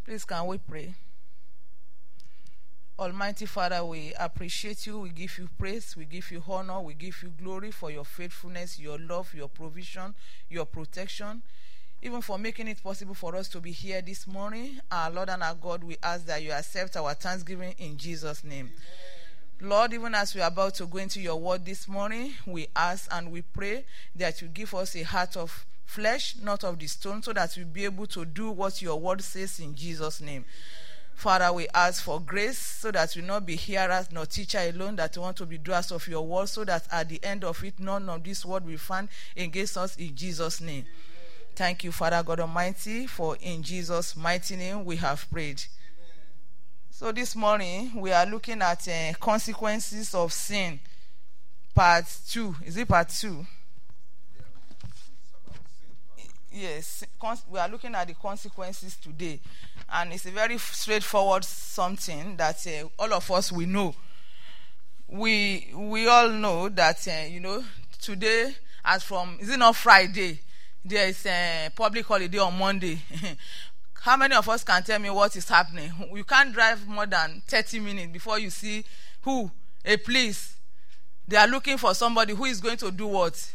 Please, can we pray? Almighty Father, we appreciate you. We give you praise. We give you honor. We give you glory for your faithfulness, your love, your provision, your protection, even for making it possible for us to be here this morning. Our Lord and our God, we ask that you accept our thanksgiving in Jesus' name. Amen. Lord, even as we are about to go into your word this morning, we ask and we pray that you give us a heart of flesh, not of the stone, so that we'll be able to do what your word says in Jesus' name. Amen. Father, we ask for grace so that we not be hearers nor teacher alone, that we want to be doers of your word, so that at the end of it, none of this word will find against us in Jesus' name. Amen. Thank you, Father God Almighty, for in Jesus' mighty name we have prayed. Amen. So this morning, we are looking at consequences of sin, part 2. Is it part 2? Yes, we are looking at the consequences today, and it's a very straightforward something that all of us will know. We all know that today, as from, is it not Friday? There is a public holiday on Monday. How many of us can tell me what is happening? You can't drive more than 30 minutes before you see a police. They are looking for somebody who is going to do what?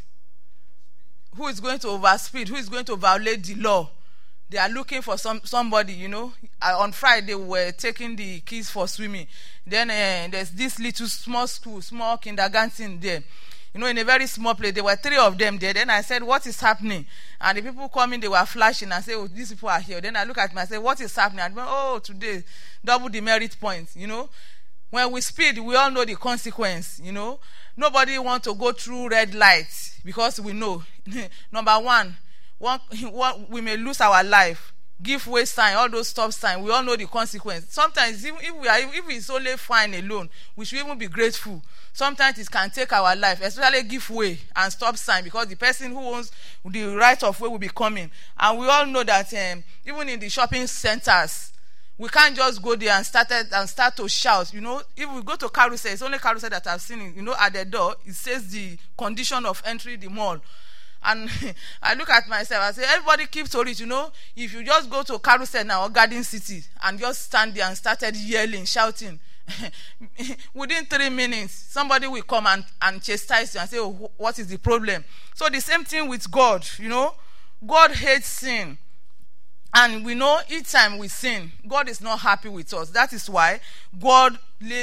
Who is going to overspeed, who is going to violate the law. They are looking for somebody, On Friday, we were taking the kids for swimming. Then there's this little small kindergarten there. In a very small place. There were 3 of them there. Then I said, what is happening? And the people coming, they were flashing and say, oh, these people are here. Then I look at them and say, what is happening? And today, double the merit points, When we speed, we all know the consequence, Nobody wants to go through red lights because we know. Number one, we may lose our life. Give way sign, all those stop signs, we all know the consequence. Sometimes, if it's only fine alone, we should even be grateful. Sometimes it can take our life, especially give way and stop sign, because the person who owns the right of way will be coming. And we all know that even in the shopping centers, we can't just go there and start to shout. If we go to Carousel, it's only Carousel that I've seen it. At the door, it says the condition of entry the mall. And I look at myself, I say, everybody keep to it, If you just go to Carousel now or Garden City and just stand there and started yelling, shouting, within 3 minutes, somebody will come and chastise you and say, oh, what is the problem? So the same thing with God, God hates sin. And we know each time we sin, God is not happy with us. That is why God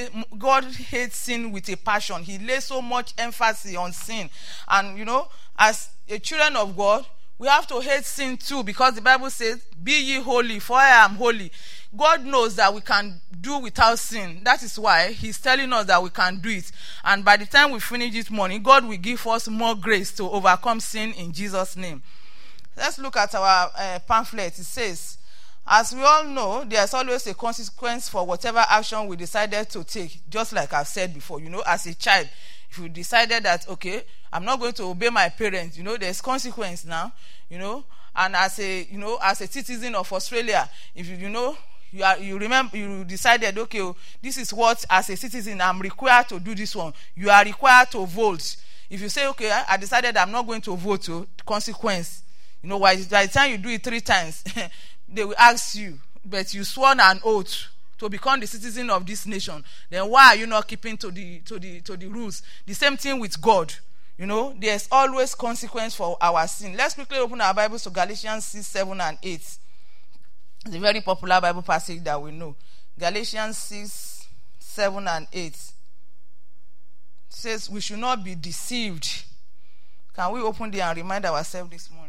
hates sin with a passion. He lays so much emphasis on sin. And, as a children of God, we have to hate sin too, because the Bible says, be ye holy, for I am holy. God knows that we can do without sin. That is why he's telling us that we can do it. And by the time we finish this morning, God will give us more grace to overcome sin in Jesus' name. Let's look at our pamphlet. It says, as we all know, there's always a consequence for whatever action we decided to take. Just like I've said before, as a child, if you decided that, okay, I'm not going to obey my parents, there's consequence now, and as a citizen of Australia, if you decided, okay, this is what, as a citizen, I'm required to do this one. You are required to vote. If you say, okay, I decided I'm not going to vote, consequence. By the time you do it 3 times, they will ask you, but you sworn an oath to become the citizen of this nation. Then why are you not keeping to the rules? The same thing with God. There's always consequence for our sin. Let's quickly open our Bibles to Galatians 6, 7, and 8. It's a very popular Bible passage that we know. Galatians 6, 7, and 8. It says we should not be deceived. Can we open there and remind ourselves this morning?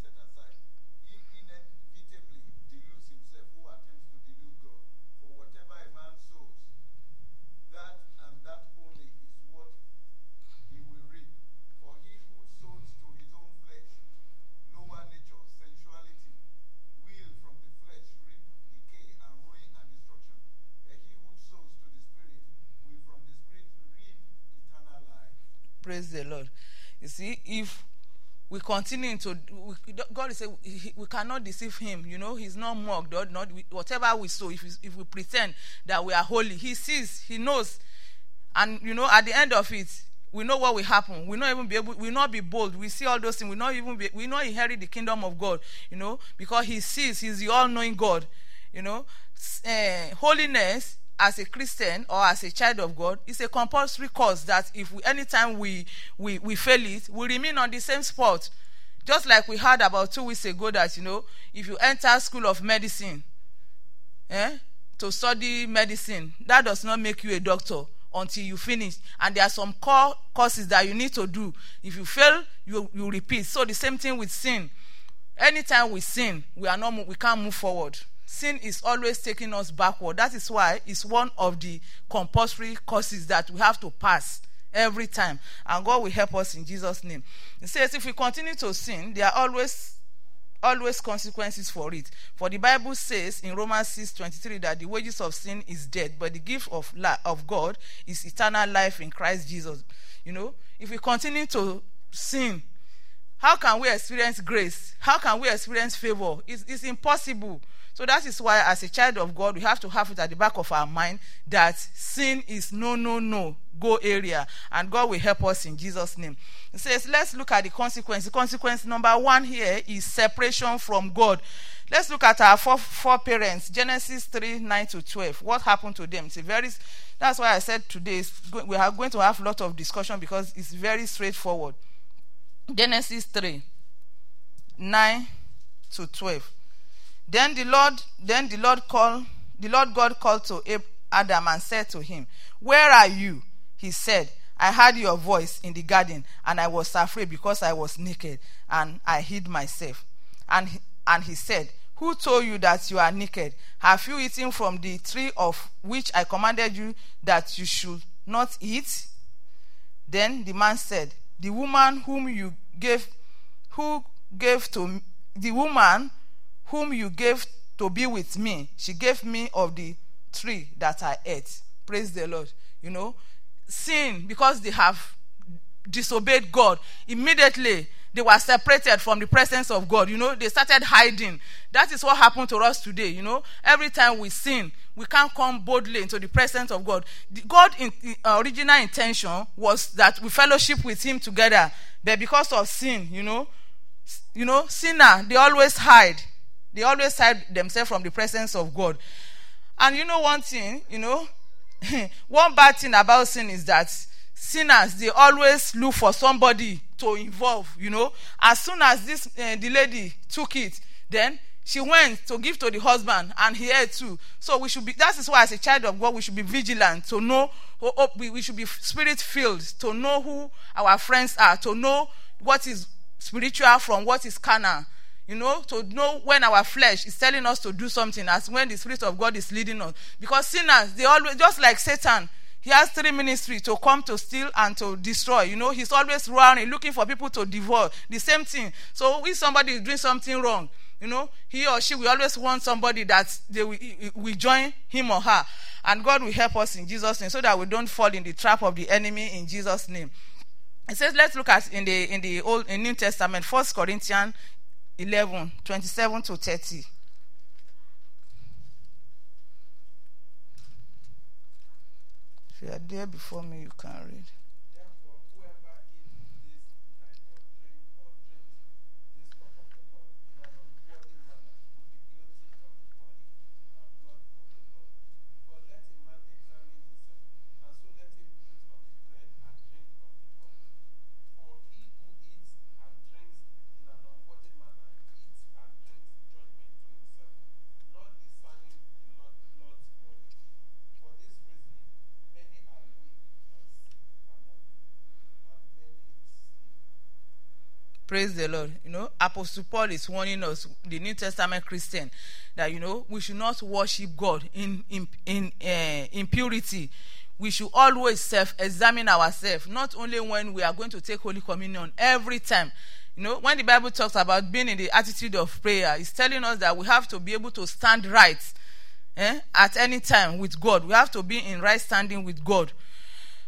Who attempts to delude God, for whatever Praise the Lord. You see, if we continue to, God is saying we cannot deceive him. You know, he's not mocked. Whatever we sow, if we pretend that we are holy, he sees, he knows. And, you know, at the end of it, we know what will happen. We will not be bold. We see all those things. We not inherit the kingdom of God, you know, because he sees, he's the all-knowing God, you know. Holiness as a Christian or as a child of God is a compulsory course that if anytime we fail it, we remain on the same spot. Just like we heard about 2 weeks ago that, you know, if you enter school of medicine, to study medicine, that does not make you a doctor until you finish. And there are some core courses that you need to do. If you fail, you repeat. So the same thing with sin. Anytime we sin, we can't move forward. Sin is always taking us backward. That is why it's one of the compulsory courses that we have to pass every time. And God will help us in Jesus' name. It says if we continue to sin, there are always consequences for it. For the Bible says in Romans 6:23 that the wages of sin is death, but the gift of God is eternal life in Christ Jesus. You know, if we continue to sin, how can we experience grace? How can we experience favor? It's impossible. So that is why as a child of God, we have to have it at the back of our mind that sin is no go area. And God will help us in Jesus' name. It says, let's look at the consequence. The consequence number 1 here is separation from God. Let's look at our four parents. Genesis 3:9-12. What happened to them? That's why I said today we are going to have a lot of discussion because it's very straightforward. Genesis 3:9-12. Then the Lord God called to Adam and said to him, "Where are you?" He said, "I heard your voice in the garden, and I was afraid because I was naked, and I hid myself." And he said, "Who told you that you are naked? Have you eaten from the tree of which I commanded you that you should not eat?" Then the man said, "The woman whom you gave to be with me, she gave me of the tree that I ate." Praise the Lord. You know, sin, because they have disobeyed God, immediately they were separated from the presence of God. You know, they started hiding. That is what happened to us today. You know, every time we sin, we can't come boldly into the presence of God. God's original intention was that we fellowship with him together. But because of sin, you know, sinner, they always hide. They always hide themselves from the presence of God. And you know one thing, you know, one bad thing about sin is that sinners, they always look for somebody to involve, you know. As soon as the lady took it, then she went to give to the husband and he ate too. So that is why as a child of God, we should be vigilant to know, we should be spirit-filled to know who our friends are, to know what is spiritual from what is carnal. You know, to know when our flesh is telling us to do something as when the Spirit of God is leading us. Because sinners, they always, just like Satan, he has 3 ministries: to come, to steal, and to destroy. You know, he's always running, looking for people to devour. The same thing. So if somebody is doing something wrong, you know, he or she will always want somebody that they will join him or her. And God will help us in Jesus' name so that we don't fall in the trap of the enemy in Jesus' name. It says, let's look at in the New Testament, 1 Corinthians 11:27-30. If you are there before me, you can read. Therefore, whoever eats this bread or drink this cup of the Lord in an unworthy manner will be guilty of the body and blood of the Lord. But let a man examine himself, and so let him eat of the bread and drink of the cup. For he who eats and drinks in an unworthy manner eats and drinks judgment to himself, not discerning the Lord's body. For this reason, many are weak and sick among you, and many sleep. Praise the Lord. You know, Apostle Paul is warning us, the New Testament Christian, that, you know, we should not worship God in impurity. We should always self-examine ourselves, not only when we are going to take Holy Communion, every time. You know, when the Bible talks about being in the attitude of prayer, it's telling us that we have to be able to stand right at any time with God. We have to be in right standing with God.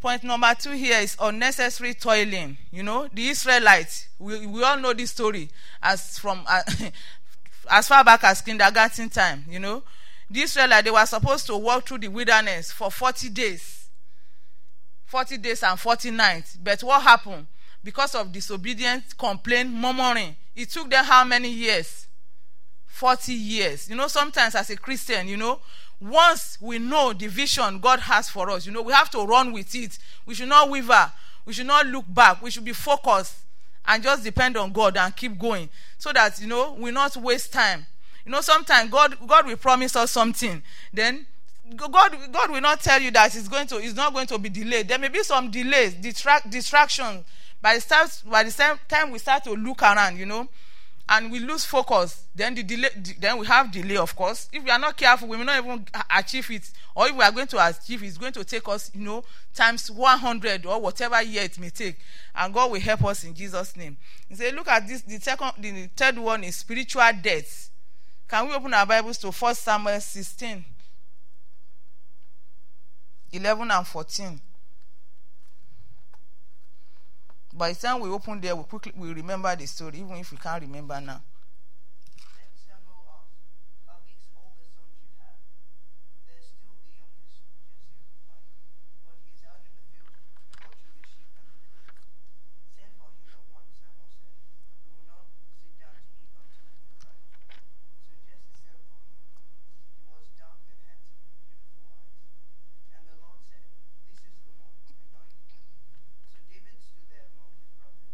Point number 2 here is unnecessary toiling. You know, the Israelites, we all know this story as from as far back as kindergarten time. You know, the Israelites, they were supposed to walk through the wilderness for 40 days. 40 days and 40 nights. But what happened? Because of disobedience, complaint, murmuring, it took them how many years? 40 years. You know, sometimes as a Christian, you know, once we know the vision God has for us, you know, we have to run with it. We should not waver. We should not look back. We should be focused and just depend on God and keep going so that, you know, we not waste time. You know, sometimes God will promise us something. Then God will not tell you that it's not going to be delayed. There may be some delays, distraction. By the time we start to look around, you know, and we lose focus, then then we have delay, of course. If we are not careful, we may not even achieve it. Or if we are going to achieve it, it's going to take us, you know, times 100 or whatever year it may take. And God will help us in Jesus' name. He said, look at this. The third one is spiritual death. Can we open our Bibles to 1 Samuel 16, 11 and 14? By the time we open there, we remember the story, even if we can't remember now. Then Samuel asked, "Are these all the sons you have?" "There's still the youngest," Jesse replied, "but he is out in the field watching the sheep and the goats." "Send for him at once," Samuel said. "We will not sit down to eat until he arrives." So Jesse sent for him. He was dark and handsome, with beautiful eyes. And the Lord said, "This is the one, anoint him." So David stood there among his brothers.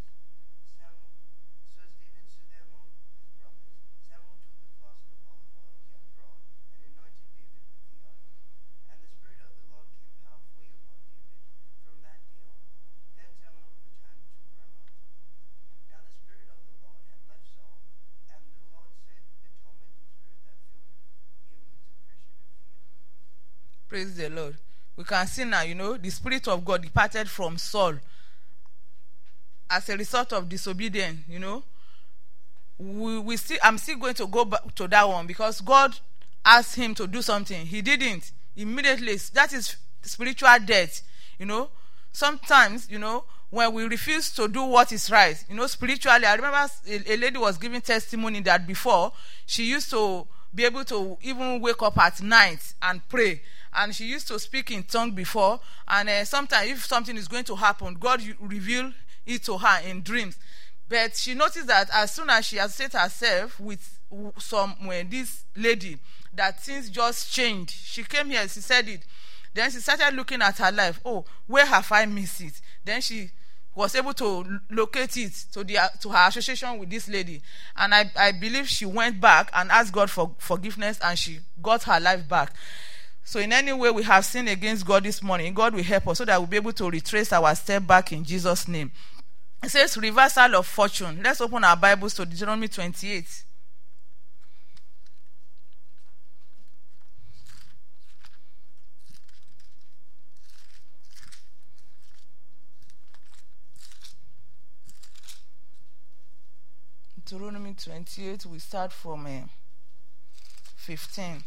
Samuel took the flask of olive oil he had brought and anointed David with the oil. And the Spirit of the Lord came powerfully upon David from that day on. Then Samuel returned to Ramah. Now the Spirit of the Lord had left Saul, and the Lord sent a tormenting spirit that filled him with depression and fear. Praise the Lord. We can see now, you know, the Spirit of God departed from Saul as a result of disobedience. You know, I'm still going to go back to that one because God asked him to do something. He didn't immediately. That is spiritual death. You know, sometimes, you know, when we refuse to do what is right, you know, spiritually, I remember a lady was giving testimony that before she used to be able to even wake up at night and pray. And she used to speak in tongue before. And sometimes if something is going to happen, God reveal it to her in dreams. But she noticed that as soon as she associated herself with this lady, that things just changed. She came here, she said it. Then she started looking at her life. Oh, where have I missed it? Then she was able to locate it to her association with this lady. And I believe she went back and asked God for forgiveness, and she got her life back. So in any way we have sinned against God this morning, God will help us so that we'll be able to retrace our step back in Jesus' name. It says reversal of fortune. Let's open our Bibles to Deuteronomy 28. Deuteronomy 28, we start from 15.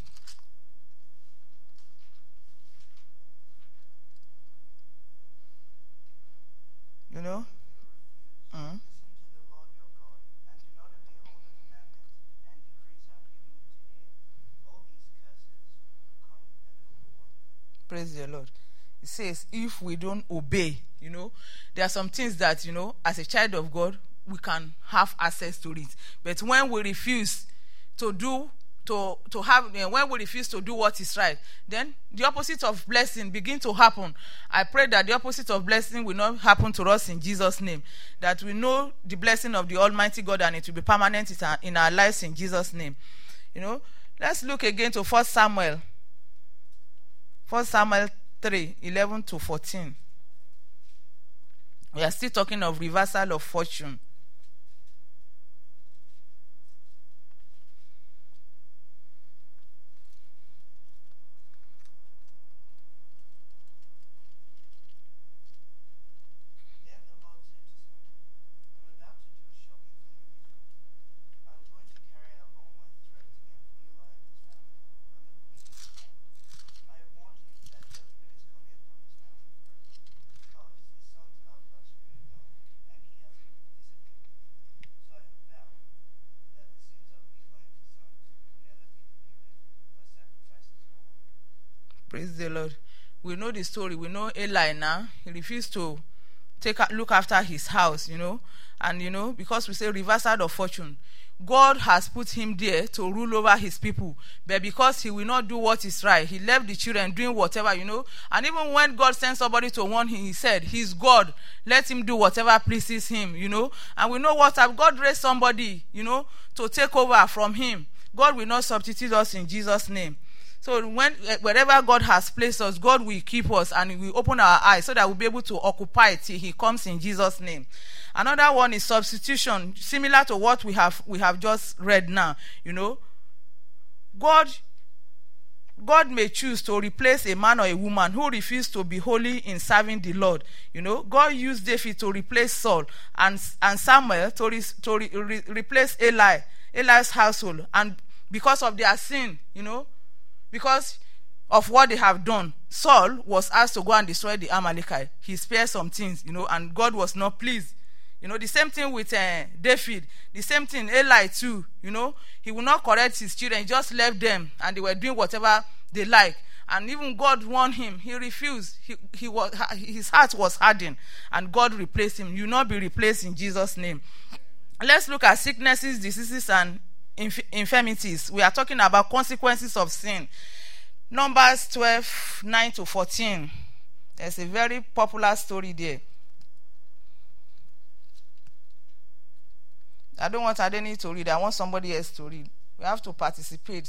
You know? Listen to the Lord your God, and do not obey all the commandments and decrees I am giving you today. All these curses will come and overwhelm you. Praise the Lord. It says, if we don't obey, you know, there are some things that, you know, as a child of God, we can have access to it. But when we refuse to do, when we refuse to do what is right, then the opposite of blessing begin to happen. I pray that the opposite of blessing will not happen to us in Jesus' name. That we know the blessing of the Almighty God and it will be permanent in our lives in Jesus' name. You know, let's look again to 1 Samuel 3, 11 to 14. We are still talking of reversal of fortune. Praise the Lord. We know the story. We know Eli now. He refused to look after his house, and because we say reversal of fortune, God has put him there to rule over his people, but because he will not do what is right, he left the children doing whatever, and even when God sent somebody to warn him, he said he's God, let him do whatever pleases him, and we know what God raised somebody, to take over from him. God will not substitute us in Jesus' name. So wherever God has placed us, God will keep us and He will open our eyes so that we'll be able to occupy it till He comes in Jesus' name. Another one is substitution, similar to what we have just read now. God may choose to replace a man or a woman who refused to be holy in serving the Lord. God used David to replace Saul and Samuel to replace Eli's household, and because of their sin, because of what they have done, Saul was asked to go and destroy the Amalekite. He spared some things, and God was not pleased. The same thing with David. The same thing, Eli too, he would not correct his children. He just left them and they were doing whatever they like. And even God warned him. He refused. His heart was hardened and God replaced him. You will not be replaced in Jesus' name. Let's look at sicknesses, diseases, and infirmities. We are talking about consequences of sin. Numbers 12:9-14. There's a very popular story there. I don't want Adeni to read. I want somebody else to read. We have to participate.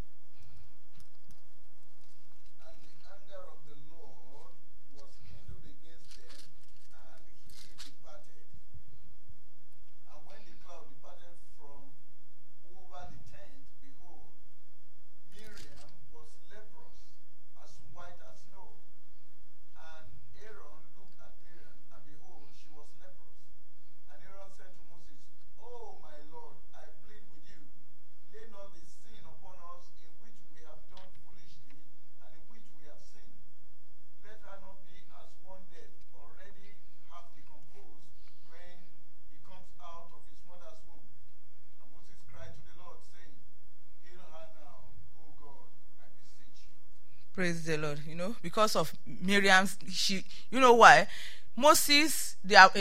And the anger of the Lord was kindled against them, and he departed. And when the cloud departed from over the tent, behold, Miriam was leprous, as white as snow. And Aaron looked at Miriam, and behold, she was leprous. And Aaron said to Moses, "Oh, my Lord, I plead with you, lay not the sin upon us in which we have done foolishly, and in which we have sinned. Let her not be as one dead, already half decomposed, when he comes out of his mother's womb." And Moses cried to the Lord, saying, "Heal her now, O God, I beseech you." Praise the Lord. Because of Miriam's, why? Moses,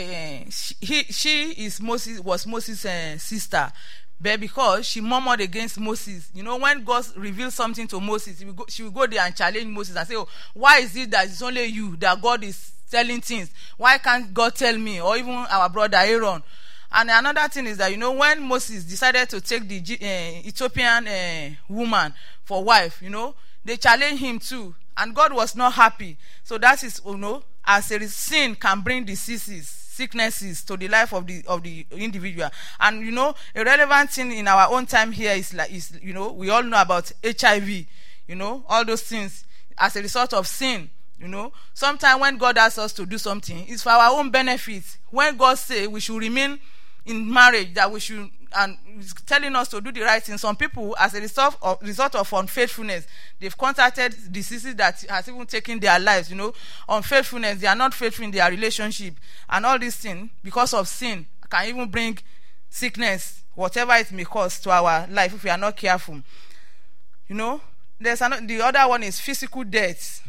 was Moses' sister, but because she murmured against Moses, when God revealed something to Moses, she will go there and challenge Moses and say, "Oh, why is it that it's only you that God is telling things? Why can't God tell me, or even our brother Aaron?" And another thing is that, when Moses decided to take the Ethiopian woman for wife, they challenged him too, and God was not happy. So that is, as a sin can bring diseases, sicknesses to the life of the individual. And a relevant thing in our own time here is we all know about HIV, all those things as a result of sin. Sometimes when God asks us to do something, it's for our own benefit. When God says we should remain in marriage, that we should, and he's telling us to do the right thing, some people, as a result of unfaithfulness, they've contacted diseases that has even taken their lives. Unfaithfulness, they are not faithful in their relationship, and all these things because of sin can even bring sickness, whatever it may cause to our life if we are not careful. The other one is physical death.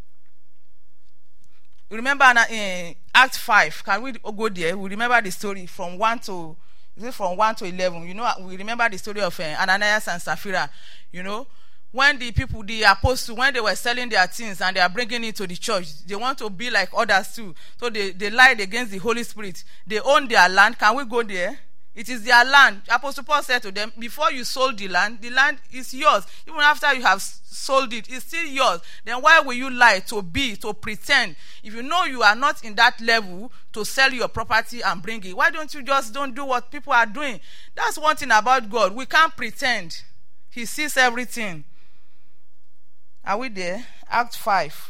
Remember in Act 5, can we go there? We remember the story from 1 to 11. We remember the story of Ananias and Sapphira. When the apostles, when they were selling their things and they are bringing it to the church, they want to be like others too. So they lied against the Holy Spirit. They own their land. Can we go there? It is their land. Apostle Paul said to them, before you sold the land is yours. Even after you have sold it, it's still yours. Then why will you lie to pretend? If you know you are not in that level to sell your property and bring it, why don't you just don't do what people are doing? That's one thing about God. We can't pretend. He sees everything. Are we there? Act 5.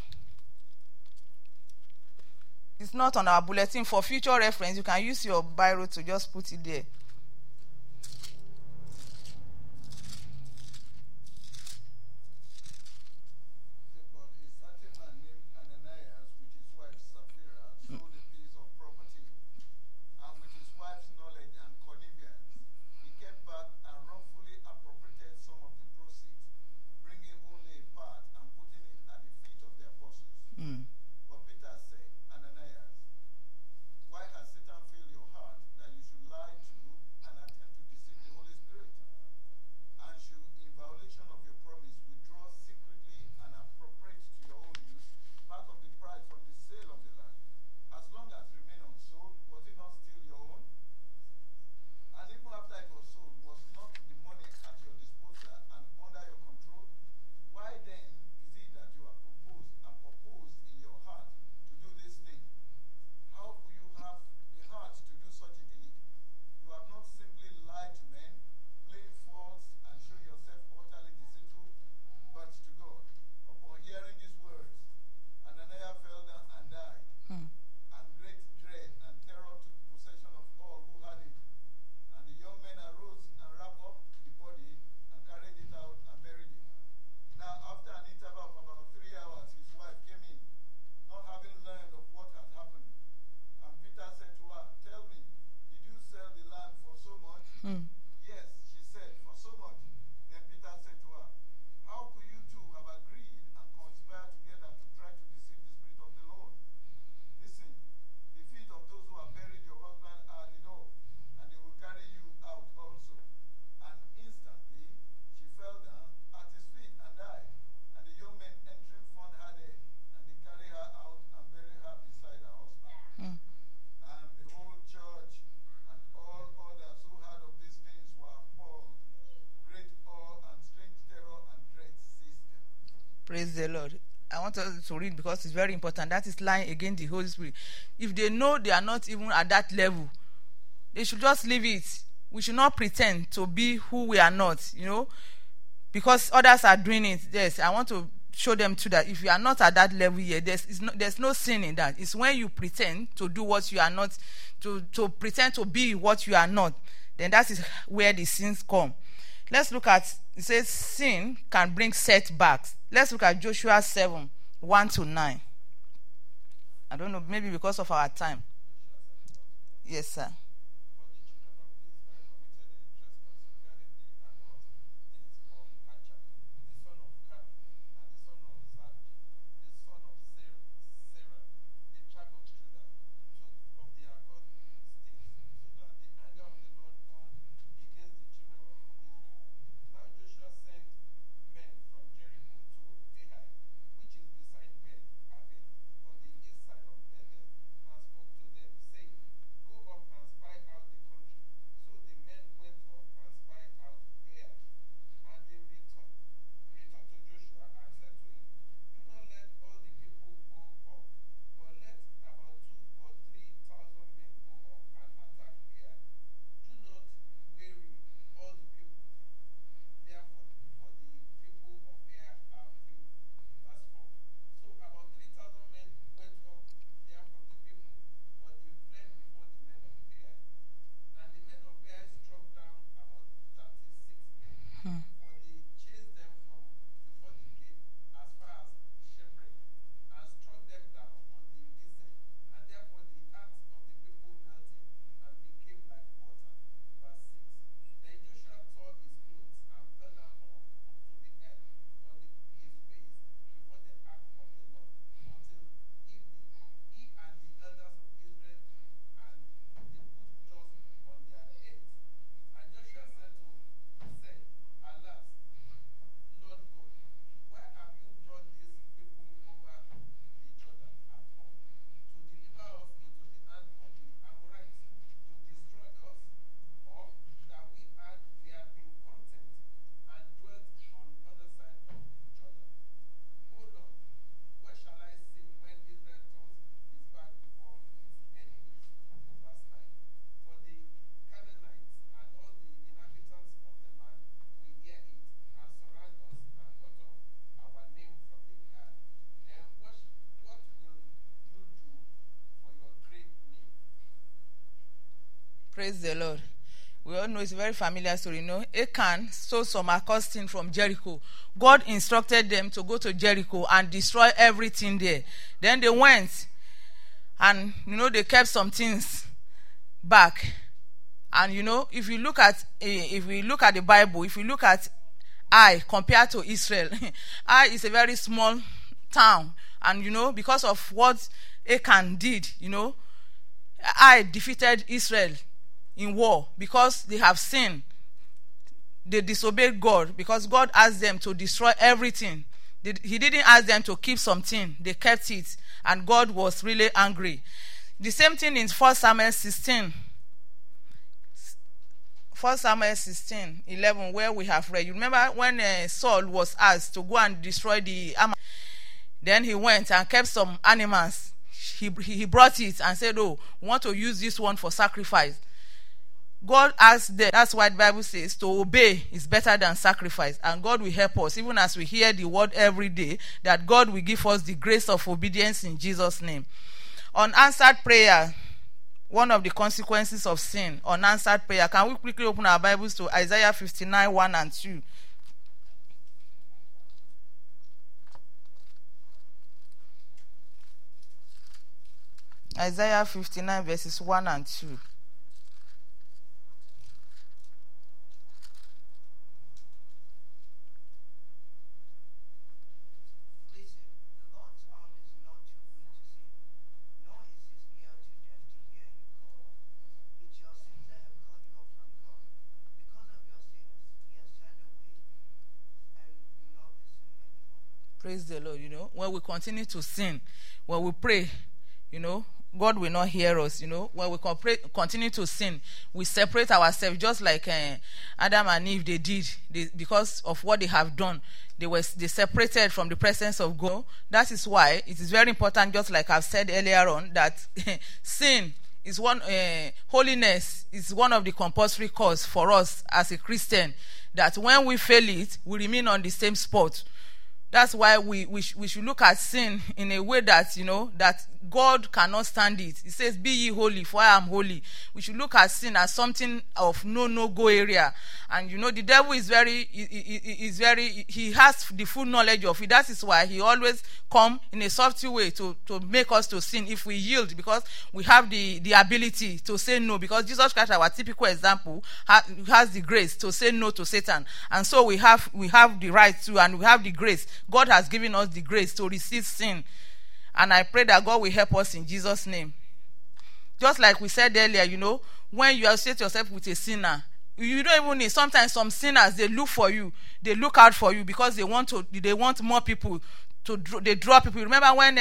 It's not on our bulletin. For future reference, you can use your biro to just put it there. But a certain man named Ananias, with his wife Sapphira, sold a piece of property, and with his wife's knowledge and connivance, he kept back and wrongfully appropriated some of the proceeds, bringing only a part and putting it at the the Lord. I want us to read because it's very important. That is lying against the Holy Spirit. If they know they are not even at that level, they should just leave it. We should not pretend to be who we are not, because others are doing it. Yes, I want to show them too that if you are not at that level yet, there's no sin in that. It's when you pretend to do what you are not, to pretend to be what you are not, then that is where the sins come. Let's look at, it says sin can bring setbacks. Let's look at Joshua 7, 1-9. I don't know, maybe because of our time. Yes, sir. Praise the Lord. We all know it's a very familiar story. Achan stole some accursed thing from Jericho. God instructed them to go to Jericho and destroy everything there. Then they went and, they kept some things back. And, if we look at the Bible, if we look at Ai compared to Israel, Ai is a very small town. And, because of what Achan did, Ai defeated Israel in war because they have sinned. They disobeyed God because God asked them to destroy everything. He didn't ask them to keep something. They kept it, and God was really angry. The same thing in 1 Samuel 16. 1 Samuel 16, 11, where we have read. You remember when Saul was asked to go and destroy the Amalek? Then he went and kept some animals. He brought it and said, we want to use this one for sacrifice. God asked them, that's why the Bible says, to obey is better than sacrifice. And God will help us, even as we hear the word every day, that God will give us the grace of obedience in Jesus' name. Unanswered prayer, one of the consequences of sin, unanswered prayer. Can we quickly open our Bibles to Isaiah 59, 1 and 2? Isaiah 59, verses 1 and 2. Praise the Lord. When we continue to sin, when we pray, God will not hear us. When we continue to sin, we separate ourselves, just like Adam and Eve they did. Because of what they have done, they separated from the presence of God. That is why it is very important, just like I've said earlier on, that sin is holiness is one of the compulsory cause for us as a Christian, that when we fail it, we remain on the same spot. That's why we should look at sin in a way that, that God cannot stand it. He says, be ye holy, for I am holy. We should look at sin as something of no-go area. And, the devil is he has the full knowledge of it. That is why he always come in a subtle way to make us to sin if we yield, because we have the ability to say no, because Jesus Christ, our typical example, has the grace to say no to Satan. And so we have the right to, and we have the grace. God has given us the grace to resist sin. And I pray that God will help us in Jesus' name. Just like we said earlier, when you associate yourself with a sinner, you don't even need. Sometimes some sinners, they look for you. They look out for you because they want more people. They draw people. Remember when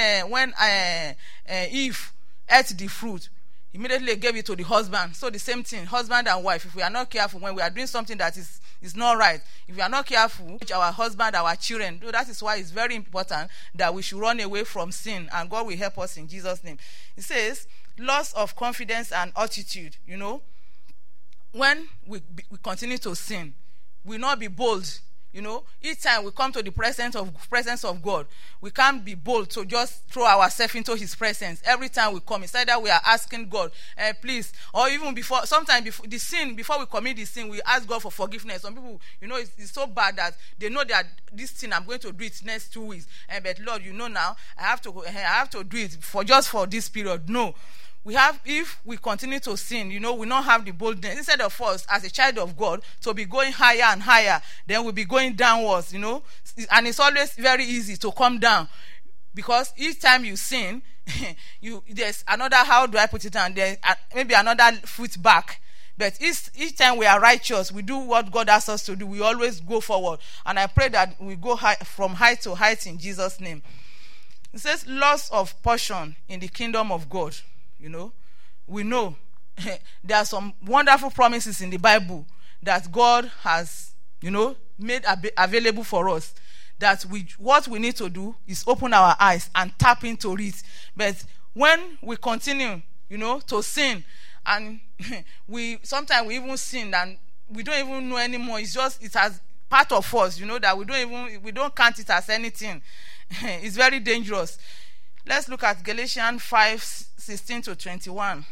Eve ate the fruit, immediately gave it to the husband. So the same thing, husband and wife. If we are not careful, when we are doing something that is not right, if we are not careful, our husband, our children. So that is why it's very important that we should run away from sin, and God will help us in Jesus' name. It says, loss of confidence and attitude. When we continue to sin, we will not be bold. Each time we come to the presence of God, we can't be bold to just throw ourselves into his presence. Every time we come, it's either we are asking God, please, or even sometimes before we commit the sin, we ask God for forgiveness. Some people, it's so bad that they know that this sin, I'm going to do it next 2 weeks. But Lord, now, I have to do it for this period. No. If we continue to sin, we don't have the boldness. Instead of us, as a child of God, to be going higher and higher, then we'll be going downwards, And it's always very easy to come down, because each time you sin, there's another, how do I put it down? There's maybe another foot back. But each time we are righteous, we do what God asks us to do, we always go forward. And I pray that we go from height to height in Jesus' name. It says, loss of portion in the kingdom of God. We know there are some wonderful promises in the Bible that God has, made available for us. That what we need to do is open our eyes and tap into it. But when we continue, to sin, and sometimes we even sin and we don't even know anymore. It's just, it has part of us, that we don't count it as anything. It's very dangerous. Let's look at Galatians 5:16 to 21.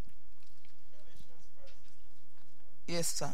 Yes, sir.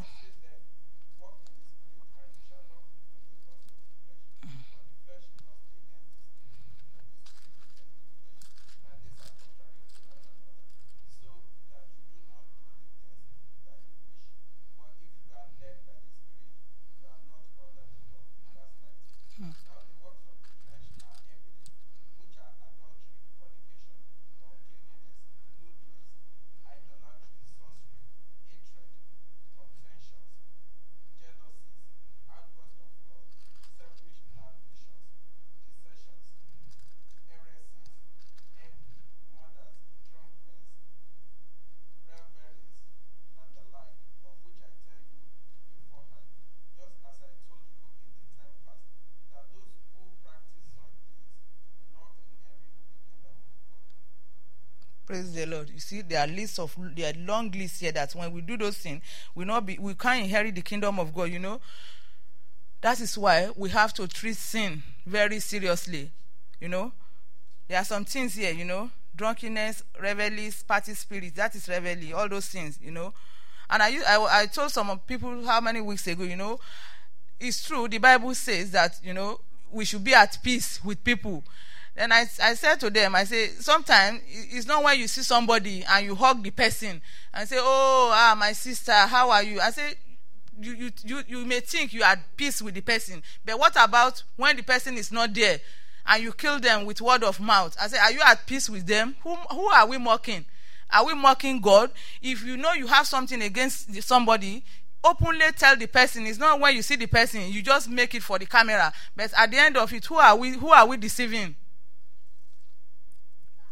Praise the Lord. You see, there are long lists here that when we do those things, we can't inherit the kingdom of God. That is why we have to treat sin very seriously. There are some things here. Drunkenness, revelries, party spirit. That is revelry. All those things. And I told some people how many weeks ago. It's true. The Bible says that we should be at peace with people. Then I said to them, sometimes it's not when you see somebody and you hug the person and say, my sister, how are you? I say, you may think you are at peace with the person, but what about when the person is not there and you kill them with word of mouth? I say, are you at peace with them? Who are we mocking? Are we mocking God? If you know you have something against somebody, openly tell the person. It's not when you see the person, you just make it for the camera. But at the end of it, who are we deceiving?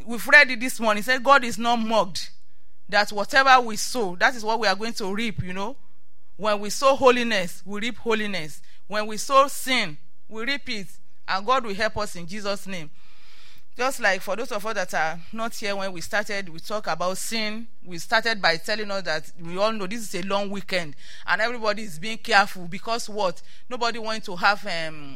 we've read it this morning. It said God is not mocked. That whatever we sow, that is what we are going to reap, When we sow holiness, we reap holiness. When we sow sin, we reap it. And God will help us in Jesus' name. Just like for those of us that are not here when we started, we talk about sin. We started by telling us that we all know this is a long weekend. And everybody is being careful because what? Nobody wants to have,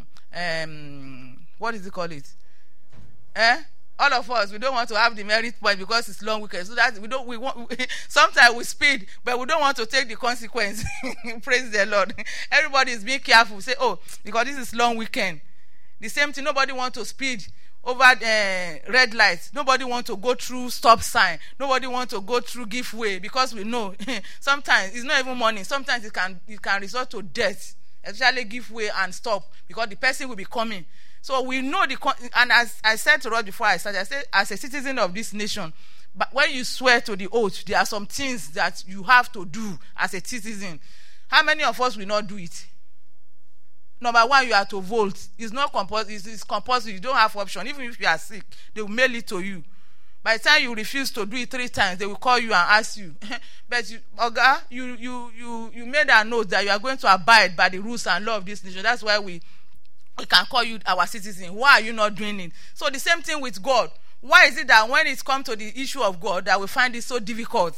what is it called it? All of us, we don't want to have the merit point because it's long weekend. So that sometimes we speed, but we don't want to take the consequence. Praise the Lord. Everybody is being careful. Say, because this is long weekend. The same thing, nobody wants to speed over red lights. Nobody wants to go through stop sign. Nobody wants to go through give way because we know sometimes it's not even money. Sometimes it can result to death, especially give way and stop because the person will be coming. So we know and as I said to us before I started, I said, as a citizen of this nation, but when you swear to the oath, there are some things that you have to do as a citizen. How many of us will not do it? Number one, you have to vote. It's not compulsory. It's compulsory. You don't have option. Even if you are sick, they will mail it to you. By the time you refuse to do it 3 times, they will call you and ask you. But you made a note that you are going to abide by the rules and law of this nation. That's why we can call you our citizen. Why are you not doing it? So the same thing with God. Why is it that when it comes to the issue of God that we find it so difficult?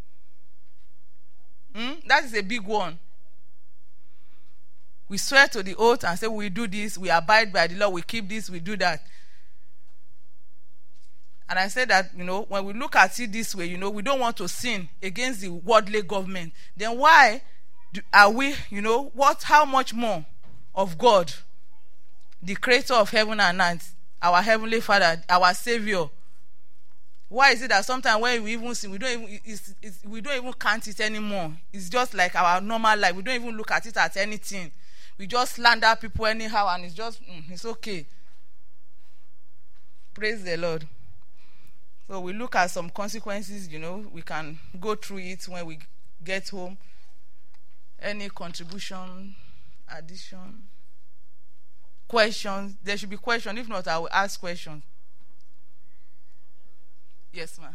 That is a big one. We swear to the oath and say we do this, we abide by the law, we keep this, we do that. And I said that, when we look at it this way, we don't want to sin against the worldly government. Then why are we, how much more of God, the creator of heaven and earth, our heavenly Father, our Savior? Why is it that sometimes when we even sin, we don't even count it anymore? It's just like our normal life. We don't even look at it as anything. We just slander people anyhow, and it's just, it's okay. Praise the Lord. So we look at some consequences, we can go through it when we get home. Any contribution, addition, questions? There should be questions. If not, I will ask questions. Yes, ma'am.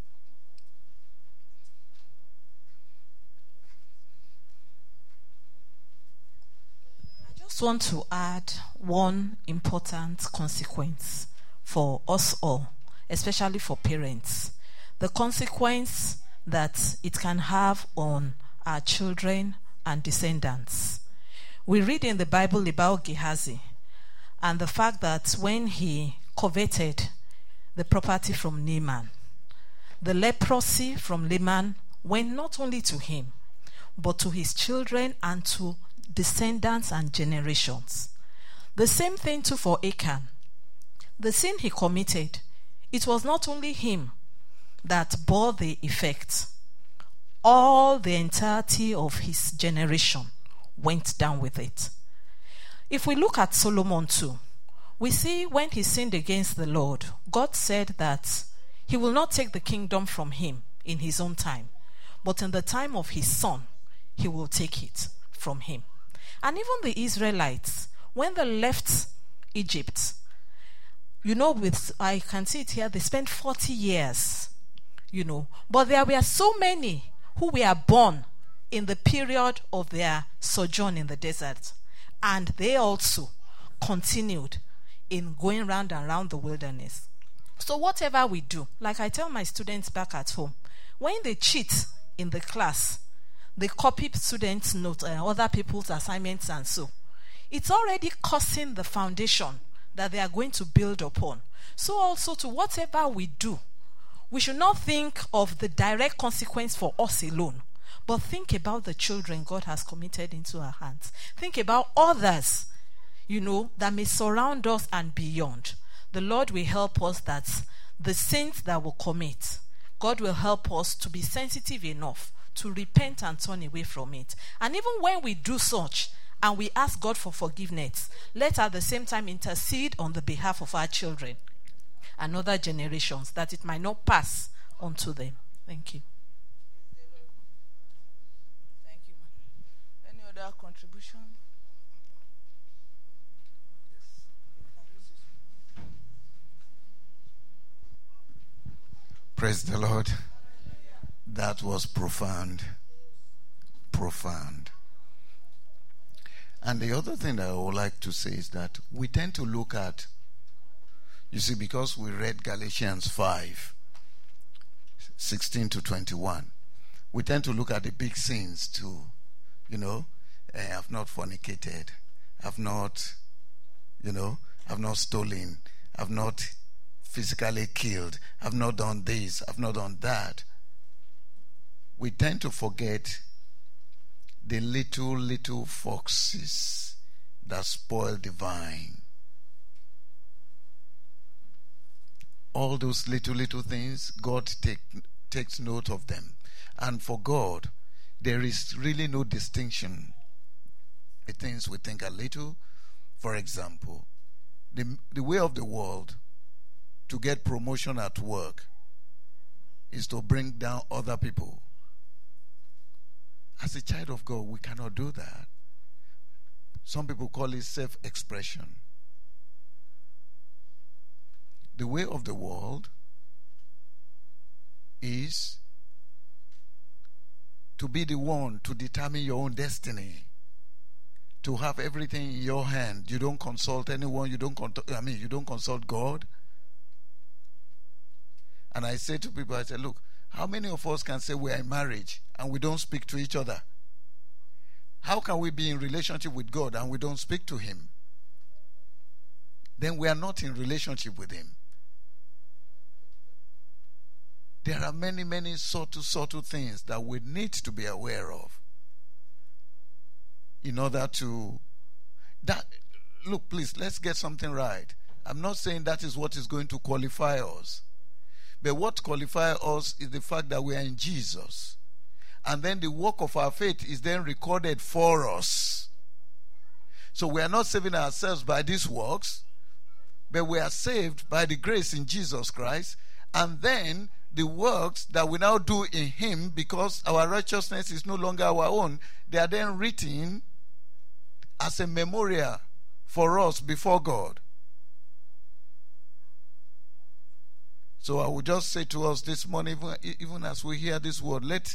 I just want to add one important consequence for us all, especially for parents. The consequence that it can have on our children and descendants. We read in the Bible about Gehazi and the fact that when he coveted the property from Naaman, the leprosy from Naaman went not only to him, but to his children and to descendants and generations. The same thing too for Achan. The sin he committed, it was not only him that bore the effect. All the entirety of his generation went down with it. If we look at Solomon too, we see when he sinned against the Lord, God said that he will not take the kingdom from him in his own time, but in the time of his son, he will take it from him. And even the Israelites, when they left Egypt, I can see it here, they spent 40 years, but there were so many who were born in the period of their sojourn in the desert, and they also continued in going round and round the wilderness. So whatever we do, like I tell my students back at home, when they cheat in the class, they copy students' notes and other people's assignments and so, it's already causing the foundation that they are going to build upon. So also to whatever we do, we should not think of the direct consequence for us alone, but think about the children God has committed into our hands. Think about others, that may surround us and beyond. The Lord will help us that the sins that we'll commit, God will help us to be sensitive enough to repent and turn away from it. And even when we do such, and we ask God for forgiveness, let's at the same time intercede on the behalf of our children and other generations, that it might not pass on to them. Thank you. Thank you, ma'am. Any other contribution? Praise the Lord. That was profound. Profound. And the other thing that I would like to say is that we tend to look at, you see, because we read Galatians 5:16 to 21, we tend to look at the big sins too. I've not fornicated, I've not stolen, I've not physically killed, I've not done this, I've not done that. We tend to forget the little foxes that spoil the vine. All those little things, God takes note of them. And for God, there is really no distinction. The things we think are little, for example, the way of the world to get promotion at work is to bring down other people. As a child of God, we cannot do that. Some people call it self-expression. The way of the world is to be the one to determine your own destiny, to have everything in your hand. You don't consult anyone. You don't consult God. And I say to people, I say, look, how many of us can say we are in marriage and we don't speak to each other? How can we be in relationship with God and we don't speak to Him? Then we are not in relationship with Him. There are many subtle things that we need to be aware of in order to look, please, let's get something right. I'm not saying that is what is going to qualify us. But what qualifies us is the fact that we are in Jesus. And then the work of our faith is then recorded for us. So we are not saving ourselves by these works, but we are saved by the grace in Jesus Christ. And then the works that we now do in Him, because our righteousness is no longer our own, they are then written as a memorial for us before God. So I would just say to us this morning, even as we hear this word, let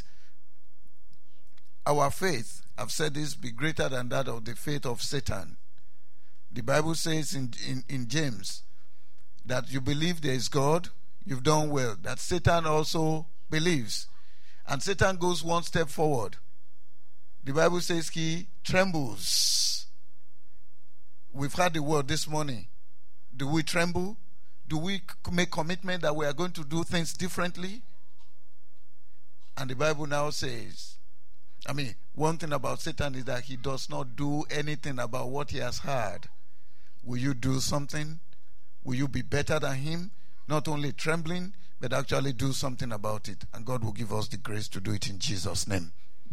our faith, I've said this, be greater than that of the faith of Satan. The Bible says in James that you believe there is God, you've done well. That Satan also believes. And Satan goes one step forward. The Bible says he trembles. We've heard the word this morning. Do we tremble? Do we make commitment that we are going to do things differently? And the Bible now says, one thing about Satan is that he does not do anything about what he has heard. Will you do something? Will you be better than him? Not only trembling, but actually do something about it. And God will give us the grace to do it in Jesus' name.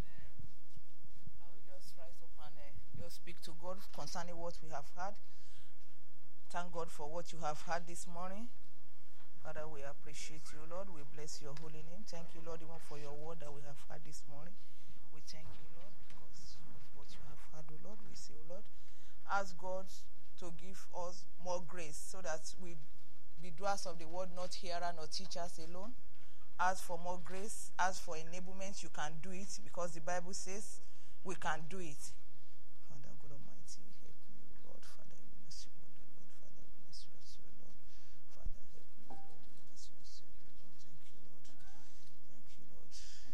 I will just rise up and just speak to God concerning what we have heard. Thank God for what you have heard this morning. Father, we appreciate you, Lord. We bless your holy name. Thank you, Lord, even for your word that we have heard this morning. We thank you, Lord, because of what you have heard, O Lord. We say, O Lord, ask God to give us more grace so that we be doers of the word, not hearer nor teachers alone. Ask for more grace. Ask for enablement. You can do it because the Bible says we can do it. Father, God Almighty, help me, Lord. Father, you mercy, Lord. Father, you mercy, Lord. Father, help me, Lord. You mercy, Lord. Thank you, Lord. Thank you, Lord.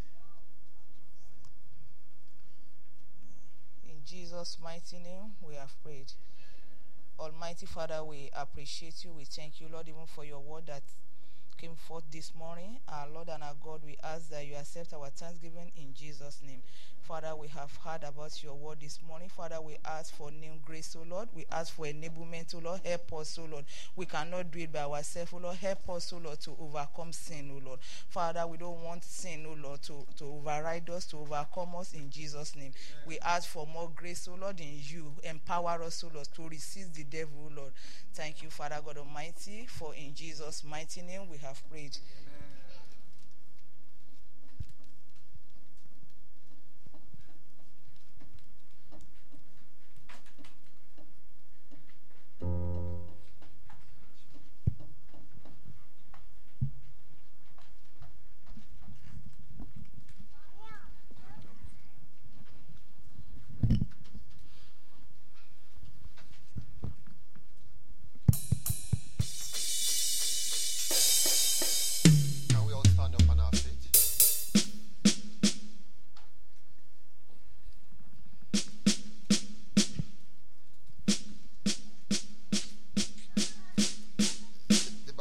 In Jesus' mighty name, we have prayed. Almighty Father, we appreciate you. We thank you, Lord, even for your word that came forth this morning. Our Lord and our God, we ask that you accept our thanksgiving in Jesus' name. Father, we have heard about your word this morning. Father, we ask for new grace, O Lord. We ask for enablement, O Lord. Help us, O Lord. We cannot do it by ourselves, O Lord. Help us, O Lord, to overcome sin, O Lord. Father, we don't want sin, O Lord, to override us, to overcome us in Jesus' name. Amen. We ask for more grace, O Lord, in you. Empower us, O Lord, to resist the devil, O Lord. Thank you, Father God Almighty, for in Jesus' mighty name we have prayed. Amen.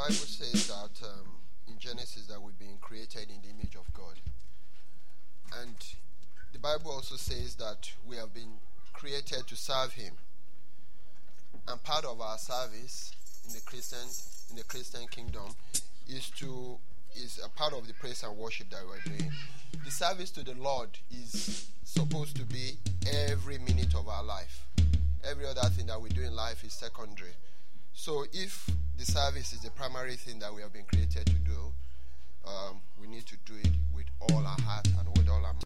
Bible says that in Genesis that we've been created in the image of God. And the Bible also says that we have been created to serve Him. And part of our service in the Christian kingdom is a part of the praise and worship that we're doing. The service to the Lord is supposed to be every minute of our life. Every other thing that we do in life is secondary. So if the service is the primary thing that we have been created to do, we need to do it with all our heart and with all our mind.